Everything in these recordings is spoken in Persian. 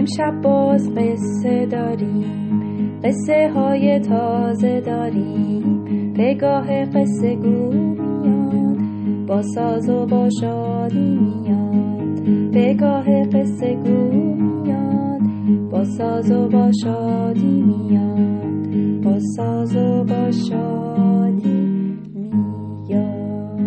امشب باز قصه داریم، قصه های تازه داریم. پگاه قصه گو میاد، با ساز و با شادی میاد. پگاه قصه گو میاد، با ساز و با شادی میاد. با ساز و با شادی میاد.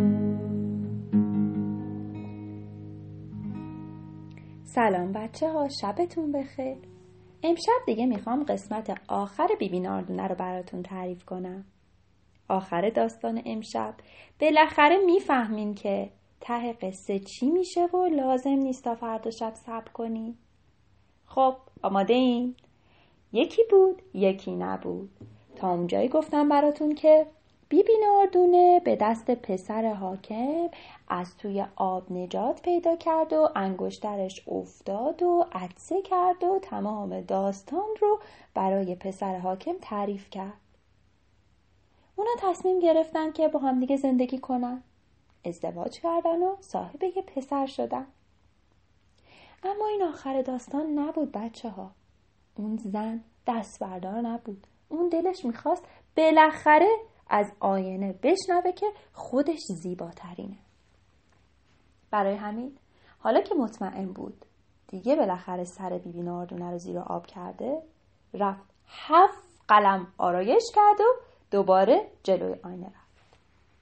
سلام بچه ها، شبتون بخیر. امشب دیگه میخوام قسمت آخر بیبی ناردونه رو براتون تعریف کنم. آخر داستان امشب بالاخره میفهمین که ته قصه چی میشه و لازم نیست تا فردا شب صبر کنی. خب آماده این؟ یکی بود یکی نبود. تا اونجایی گفتم براتون که بیبی ناردونه به دست پسر حاکم از توی آب نجات پیدا کرد و انگشترش افتاد و عطسه کرد و تمام داستان رو برای پسر حاکم تعریف کرد. اونا تصمیم گرفتن که با هم دیگه زندگی کنن. ازدواج کردن و صاحب یه پسر شدن. اما این آخر داستان نبود بچه ها. اون زن دست بردار نبود. اون دلش میخواست بالاخره از آینه بشنوه که خودش زیباترینه. برای همین حالا که مطمئن بود دیگه بالاخره سر بیبی ناردونه رو زیر آب کرده، رفت 7 قلم آرایش کرد و دوباره جلوی آینه رفت.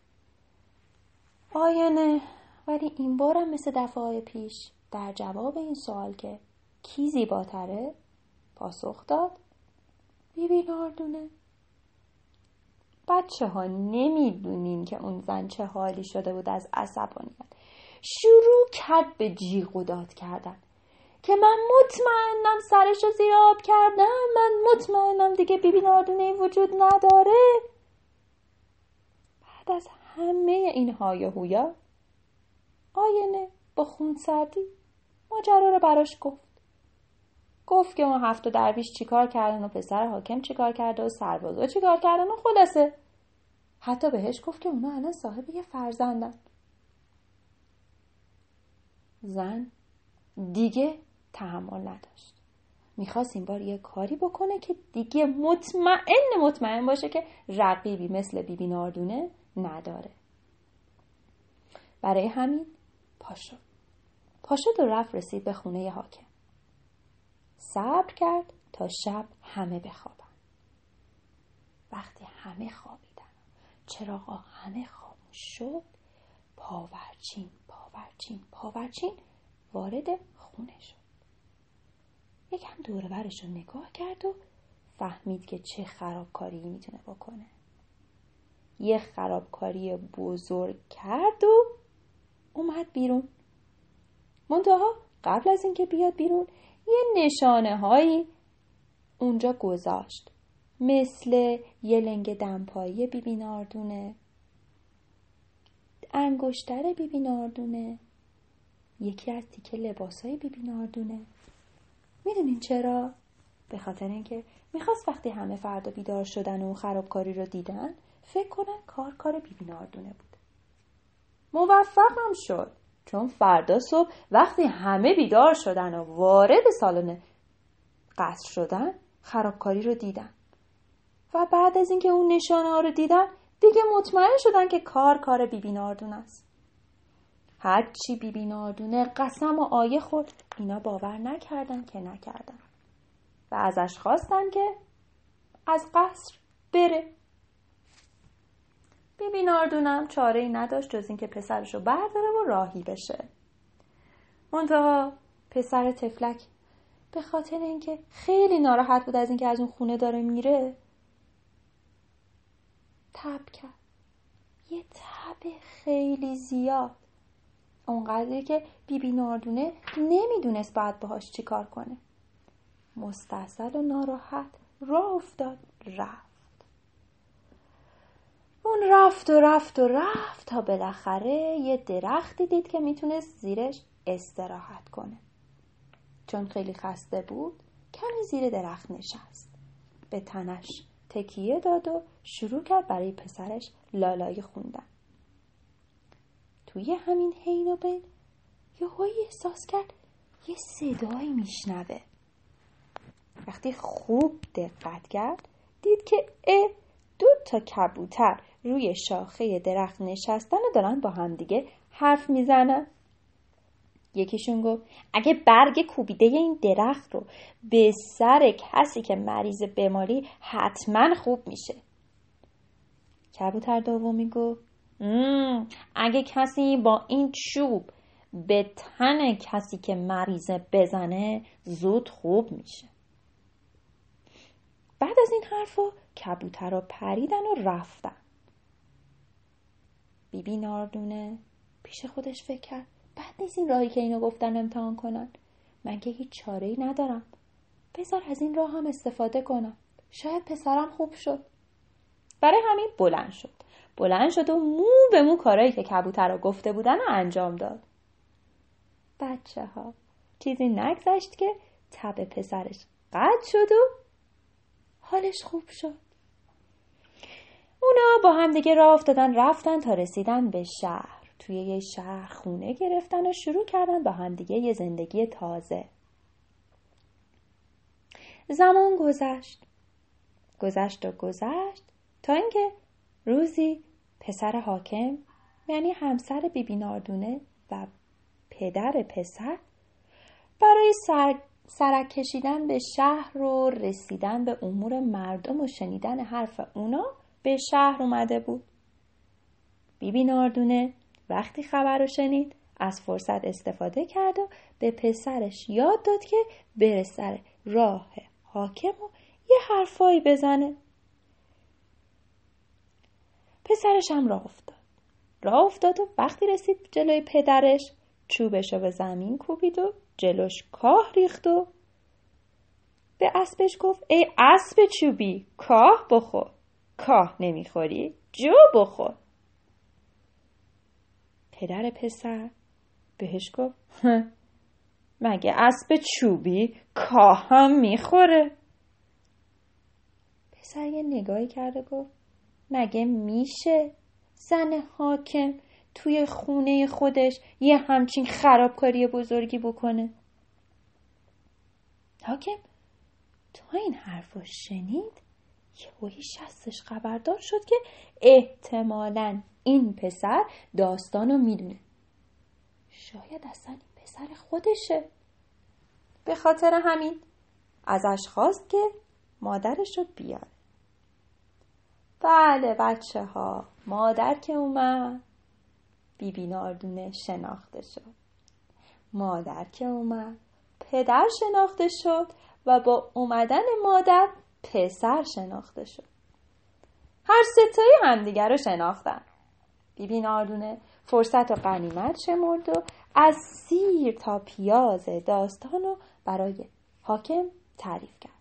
آینه ولی این بارم مثل دفعه پیش در جواب این سوال که کی زیباتره پاسخ داد بیبی ناردونه. بچه ها نمیدونین که اون زن چه حالی شده بود از عصبانیت. شروع کرد به جیغ و داد کردن که من مطمئنم سرشو زیر آب کردم، من مطمئنم دیگه بیبی ناردونه وجود نداره. بعد از همه این های و هویا آینه با خونسردی ماجرا رو براش گفت که اون 7 درویش چیکار کردن و پسر حاکم چیکار کرده و سربازا چیکار کردن و خلاصه حتی بهش گفت که اونا الان صاحب یه فرزندن. زن دیگه تحمل نداشت. میخواست این بار یه کاری بکنه که دیگه مطمئن باشه که رقیبی مثل بیبی ناردونه نداره. برای همین پاشد و رفت رسید به خونه حاکم. صبر کرد تا شب همه بخوابن. وقتی همه خوابیدن چراغا همه خاموش شد، پاورچین وارد خونه شد. یکم دور و برش رو نگاه کرد و فهمید که چه خرابکاری میتونه بکنه. یه خرابکاری بزرگ کرد و اومد بیرون. منتها قبل از اینکه بیاد بیرون یه نشانه هایی اونجا گذاشت، مثل یه لنگ دمپایی بیبی ناردونه، انگشتر بیبی ناردونه، یکی از تیکه لباسای بیبی ناردونه. میدونین چرا؟ به خاطر اینکه میخواست وقتی همه فردا بیدار شدن و اون خرابکاری رو دیدن فکر کنن کار بیبی ناردونه بود. موفقم شد، چون فردا صبح وقتی همه بیدار شدن و وارد سالن قصر شدن خرابکاری رو دیدن و بعد از اینکه اون نشانه ها رو دیدن دیگه مطمئن شدن که کار بیبی ناردونه است. هرچی بیبی ناردونه قسم و آیه خورد اینا باور نکردن و ازش خواستن که از قصر بره. بیبی ناردونم چاره‌ای نداشت جز اینکه پسرشو برداره و راهی بشه. منتها پسر تفلک به خاطر اینکه خیلی ناراحت بود از اینکه از اون خونه داره میره تب کرد. یه تب خیلی زیاد، اونقدری که بیبی ناردونه نمیدونست باید باهاش چی کار کنه. مستعصل و ناراحت راه افتاد. اون رفت تا بالاخره یه درختی دید که میتونست زیرش استراحت کنه. چون خیلی خسته بود کمی زیر درخت نشست، به تنش تکیه داد و شروع کرد برای پسرش لالایی خوندن. توی همین حین و بین یهویی احساس کرد یه صدایی میشنوه. وقتی خوب دقت کرد دید که 2 تا کبوتر روی شاخه درخت نشستن و دارن با هم دیگه حرف میزنن. یکیشون گفت اگه برگ کوبیده این درخت رو به سر کسی که مریض بماری حتما خوب میشه. کبوتر دومی گفت اگه کسی با این چوب به تن کسی که مریضه بزنه زود خوب میشه. بعد از این حرفا کبوترها پریدن و رفتن. بیبی ناردونه پیش خودش فکر کرد بد نیست این راهی که اینو گفتن امتحان کنن. من که هیچ چاره‌ای ندارم. بذار از این راه هم استفاده کنم. شاید پسرم خوب شد. برای همین بلند شد و مو به مو کارایی که کبوترها گفته بودن رو انجام داد. بچه‌ها چیزی نگذشت که تب پسرش قطع شد و حالش خوب شد. اونا با هم دیگه راه افتادن رفتن تا رسیدن به شهر. توی یه شهر خونه گرفتن و شروع کردن با هم دیگه یه زندگی تازه. زمان گذشت تا اینکه روزی پسر حاکم یعنی همسر بیبی ناردونه و پدر پسر برای سرک کشیدن به شهر و رسیدن به امور مردم و شنیدن حرف اونا به شهر اومده بود. بیبی ناردونه وقتی خبر رو شنید از فرصت استفاده کرد و به پسرش یاد داد که بره سر راه حاکم و یه حرفایی بزنه. پسرش هم راه افتاد و وقتی رسید جلوی پدرش چوبشو به زمین کوبید و جلوش کاه ریخت و به اسبش گفت ای اسب چوبی کاه بخور. کاه نمیخوری جو بخور. پدر پسر بهش گفت مگه اسب چوبی کاه هم میخوره؟ پسر یه نگاهی کرده گفت مگه میشه زن حاکم توی خونه خودش یه همچین خرابکاری بزرگی بکنه؟ حاکم تا این حرفو شنید یهویی شستش خبردار شد که احتمالاً این پسر داستانو میدونه. شاید اصلا این پسر خودشه. به خاطر همین ازش خواست که مادرش رو بیاره. بله بچه ها، مادر که اومد بیبی ناردونه شناخته شد. مادر که اومد پدر شناخته شد و با اومدن مادر پسر شناخته شد. هر ستایی همدیگر رو شناختن. بیبی ناردونه فرصت و غنیمت شمرد و از سیر تا پیاز داستان رو برای حاکم تعریف کرد.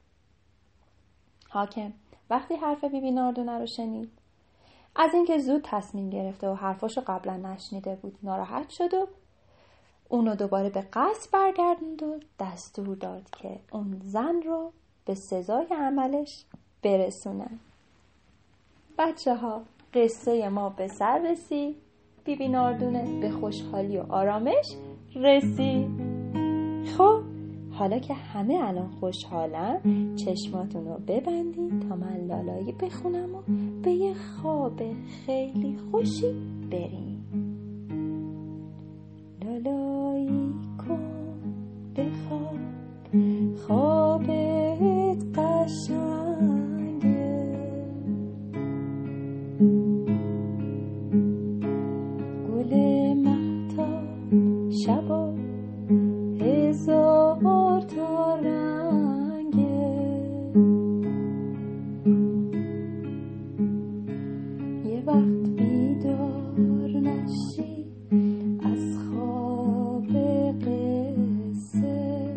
حاکم وقتی حرف بیبی ناردونه رو شنید از اینکه زود تصمیم گرفته و حرفاشو قبلا نشنیده بود ناراحت شد و اونو دوباره به قصر برگردوند و دستور داد که اون زن رو به سزای عملش برسونه. بچه ها قصه ما به سر رسید. بیبی ناردونه به خوشحالی و آرامش رسید. خب حالا که همه الان خوشحالن چشماتون رو ببندین تا من لالایی بخونم و به یه خواب خیلی خوشی بریم. لالایی کن بخواب خوابت قشنگه گل مهتاب شبا هزار تا رنگه یه وقت بیدار نشی از خواب قصه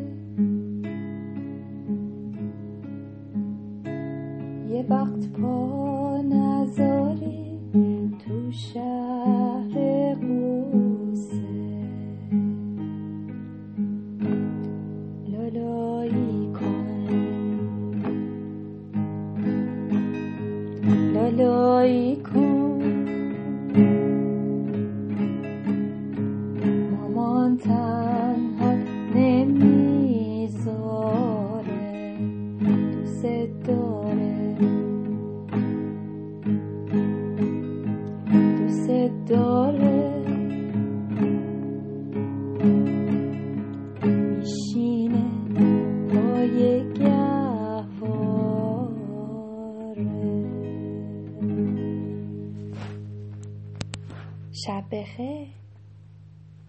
یه وقت پا نذاری تو شهر قصه لالایی کن لالایی کن مامان تنها نمیذاره دوست داره، دوست داره، میشینه پای گهواره. شب بخیر.